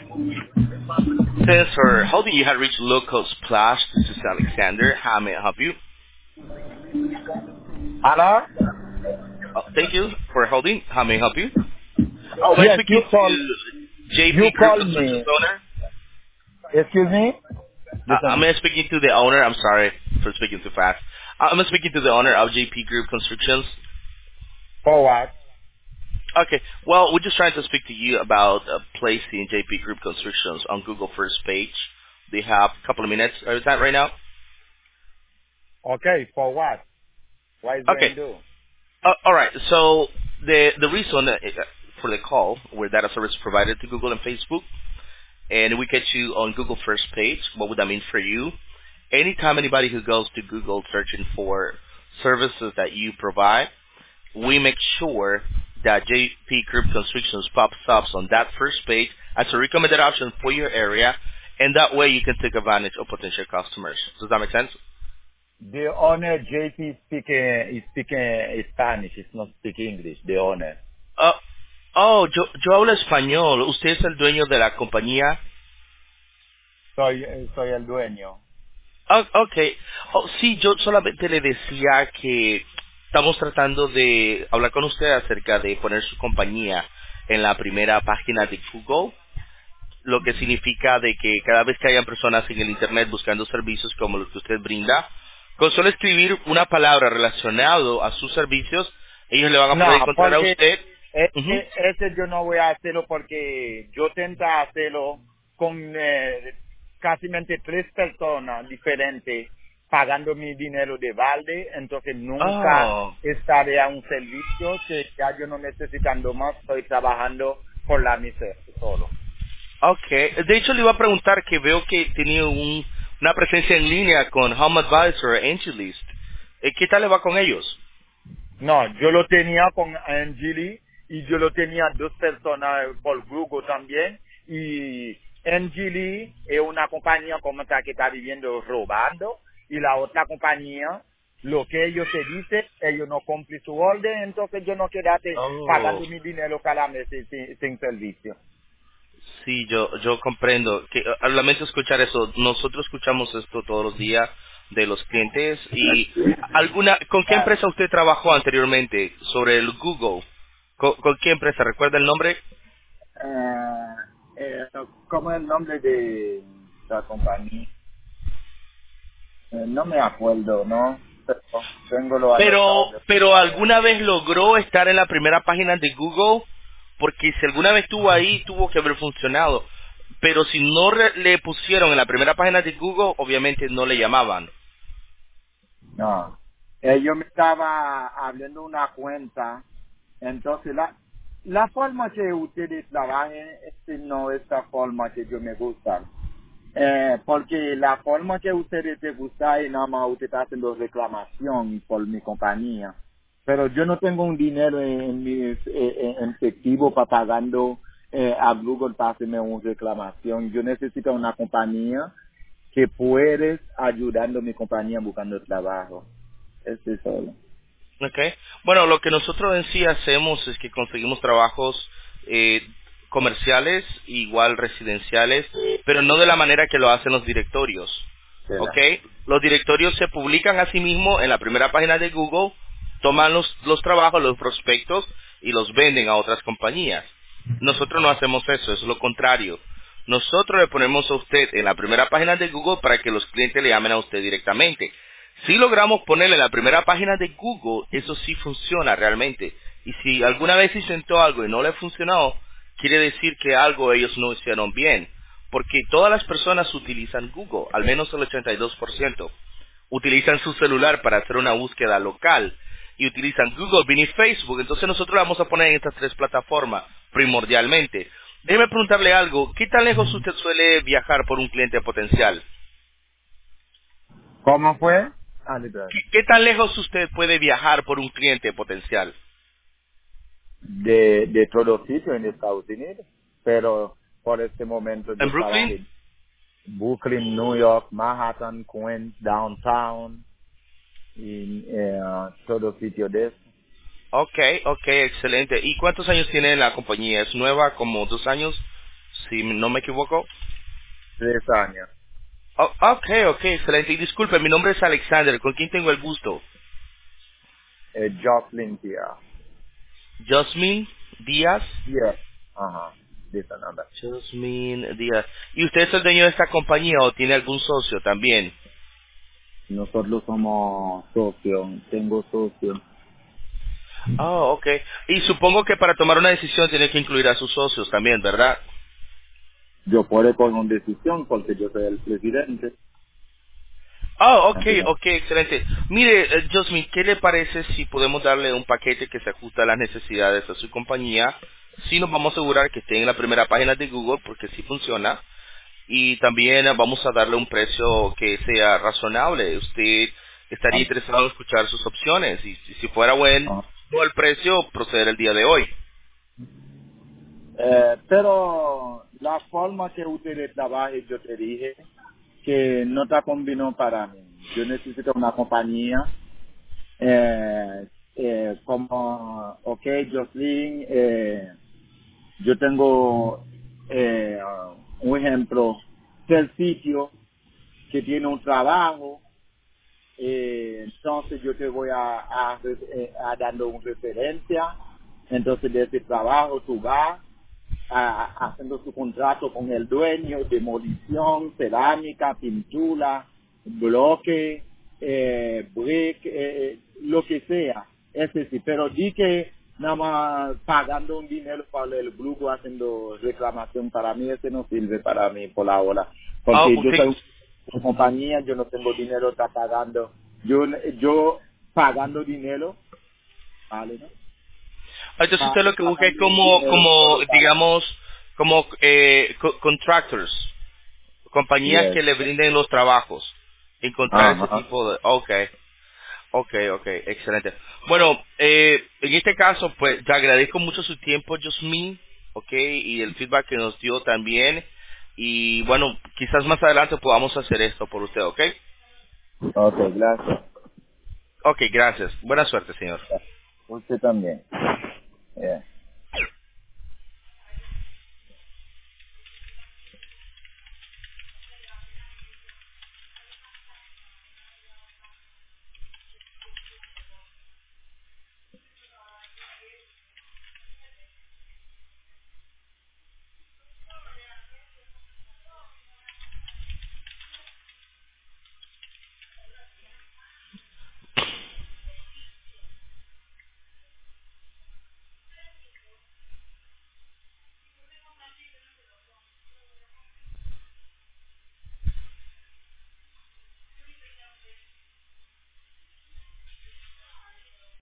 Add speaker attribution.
Speaker 1: Thanks for holding. You have reached Local Splash. This is Alexander. How may I help you?
Speaker 2: Hello?
Speaker 1: Thank you for holding. How may I help you? Am I
Speaker 2: Yes,
Speaker 1: speaking to
Speaker 2: you
Speaker 1: JP Group
Speaker 2: call
Speaker 1: Constructions
Speaker 2: me.
Speaker 1: owner?
Speaker 2: Excuse me?
Speaker 1: Am
Speaker 2: Listen,
Speaker 1: I speaking to the owner? I'm sorry for speaking too fast. Am I speaking to the owner of JP Group Constructions?
Speaker 2: for what?
Speaker 1: Okay. Well, we're just trying to speak to you about placing JP Group Constructions on Google first page. Do you have a couple of minutes? Is that right now?
Speaker 2: Okay, for what? What is
Speaker 1: Okay.
Speaker 2: going to do?
Speaker 1: All right. So the reason for the call, we're data service provider to Google and Facebook, and we get you on Google first page. What would that mean for you? Anytime anybody who goes to Google searching for services that you provide, we make sure that JP Group Constructions pops up on that first page as a recommended option for your area, and that way you can take advantage of potential customers. Does that make sense?
Speaker 2: The owner, JP, is speaking Spanish. It's not speaking English, the owner.
Speaker 1: Uh, yo hablo español. ¿Usted es el dueño de la compañía?
Speaker 2: Soy el dueño.
Speaker 1: Ah, ok. Oh, sí, yo solamente le decía que estamos tratando de hablar con usted acerca de poner su compañía en la primera página de Google, lo que significa de que cada vez que hayan personas en el Internet buscando servicios como los que usted brinda, con solo escribir una palabra relacionado a sus servicios, ellos le van a
Speaker 2: No,
Speaker 1: poder encontrar a
Speaker 2: porque
Speaker 1: usted. Ujú.
Speaker 2: ese yo no voy a hacerlo porque yo intento hacerlo con casi 3 personas diferentes pagando mi dinero de balde, entonces nunca
Speaker 1: Oh.
Speaker 2: estaré a un servicio que ya yo no necesitando más, estoy trabajando por la miseria solo.
Speaker 1: Okay. De hecho, le iba a preguntar que veo que tenía una presencia en línea con Home Advisor, AngelList. ¿Qué tal le va con ellos?
Speaker 2: No, yo lo tenía con Angeli y yo lo tenía 2 personas por Google también. Y Angeli es una compañía como esta que está viviendo robando y la otra compañía, lo que ellos se dicen, ellos no cumplen su orden, entonces yo no quedate
Speaker 1: Oh,
Speaker 2: pagando mi dinero cada mes sin servicio.
Speaker 1: sí, yo comprendo. Lamento escuchar eso. Nosotros escuchamos esto todos los días de los clientes. ¿Con qué
Speaker 2: Ah,
Speaker 1: empresa usted trabajó anteriormente sobre el Google? ¿Con qué empresa? ¿Recuerda el nombre?
Speaker 2: eh, ¿Cómo es el nombre de la compañía? No me acuerdo, ¿no? Pero tengo lo anotado.
Speaker 1: Pero alguna vez logró estar en la primera página de Google, porque si alguna vez estuvo ahí, tuvo que haber funcionado. Pero si no le pusieron en la primera página de Google, obviamente no le llamaban.
Speaker 2: No. Yo me estaba abriendo una cuenta, entonces la forma que ustedes trabajan no es la forma que yo me gusta. Porque la forma que ustedes te gusta y nada más usted está haciendo reclamación por mi compañía. Pero yo no tengo un dinero en efectivo para pagando a Google para hacerme una reclamación. Yo necesito una compañía que puedes ayudando a mi compañía buscando trabajo. Eso es solo.
Speaker 1: Okay. Bueno, lo que nosotros en sí hacemos es que conseguimos trabajos eh, comerciales, igual residenciales, pero no de la manera que lo hacen los directorios. ¿Ok?
Speaker 2: ¿Verdad?
Speaker 1: Los directorios se publican a sí mismos en la primera página de Google, toman los trabajos, los prospectos y los venden a otras compañías. Nosotros no hacemos eso, es lo contrario. Nosotros le ponemos a usted en la primera página de Google para que los clientes le llamen a usted directamente. Si logramos ponerle en la primera página de Google, eso sí funciona realmente. Y si alguna vez intentó algo y no le funcionó, quiere decir que algo ellos no hicieron bien. Porque todas las personas utilizan Google, al menos el 82%. Utilizan su celular para hacer una búsqueda local y utilizan Google, Bing y Facebook. Entonces nosotros la vamos a poner en estas tres plataformas primordialmente. Déjeme preguntarle algo. ¿Qué tan lejos usted suele viajar por un cliente potencial?
Speaker 2: ¿Cómo fue? Ah,
Speaker 1: ¿Qué tan lejos usted puede viajar por un cliente potencial?
Speaker 2: de todo sitio en Estados Unidos, pero por este momento
Speaker 1: ¿En
Speaker 2: yo trabajo
Speaker 1: Brooklyn?
Speaker 2: en Brooklyn, New York, Manhattan, Queens, Downtown, y todo sitio de eso.
Speaker 1: Ok, excelente. ¿Y cuántos años tiene la compañía? ¿Es nueva, como 2 años? si no me equivoco.
Speaker 2: 3 años.
Speaker 1: Oh, ok, excelente. Y disculpe, mi nombre es Alexander. ¿Con quién tengo el gusto?
Speaker 2: Jocelyn Tia.
Speaker 1: Jasmine Díaz.
Speaker 2: Yes. Ajá. This number.
Speaker 1: Jasmine Díaz. ¿Y usted es el dueño de esta compañía o tiene algún socio también?
Speaker 2: Nosotros somos socios. Tengo socios.
Speaker 1: Oh, ok. Y supongo que para tomar una decisión tiene que incluir a sus socios también, ¿verdad?
Speaker 2: Yo puedo con una decisión porque yo soy el presidente.
Speaker 1: Oh,
Speaker 2: ¿Entiendes?
Speaker 1: ok, excelente. Mire, Jasmine, ¿qué le parece si podemos darle un paquete que se ajusta a las necesidades de su compañía? Sí nos vamos a asegurar que esté en la primera página de Google porque sí funciona. Y también vamos a darle un precio que sea razonable. Usted estaría
Speaker 2: Ah,
Speaker 1: interesado en escuchar sus opciones y si fuera bueno
Speaker 2: ah.
Speaker 1: el precio, proceder el día de hoy.
Speaker 2: Pero la forma que ustedes trabajan, yo te dije que no te combinó para mí. Yo necesito una compañía como, ok, Jocelyn, yo tengo un ejemplo del sitio que tiene un trabajo, entonces yo te voy a dando una referencia, entonces de ese trabajo tú vas haciendo su contrato con el dueño, demolición, cerámica, pintura, bloque, brick, lo que sea. Ese sí, pero di que nada más pagando un dinero para el grupo haciendo reclamación, para mí ese no sirve para mí por ahora.
Speaker 1: Ah,
Speaker 2: Porque yo
Speaker 1: usted,
Speaker 2: soy una compañía, yo no tengo dinero, está pagando, yo pagando dinero, ¿vale? ¿No?
Speaker 1: entonces usted lo que busca es
Speaker 2: Pagando un dinero
Speaker 1: como
Speaker 2: solo para mí.
Speaker 1: digamos, como contractors, compañías
Speaker 2: Yes.
Speaker 1: que le brinden los trabajos. Encontrar ese
Speaker 2: Ajá.
Speaker 1: tipo de... Ok, excelente. Bueno, en este caso, pues, te agradezco mucho su tiempo, Jasmine, ok, y el feedback que nos dio también. Y bueno, quizás más adelante podamos hacer esto por usted, ok.
Speaker 2: Ok, gracias.
Speaker 1: Ok, gracias. Buena suerte, señor.
Speaker 2: Usted también. Yeah.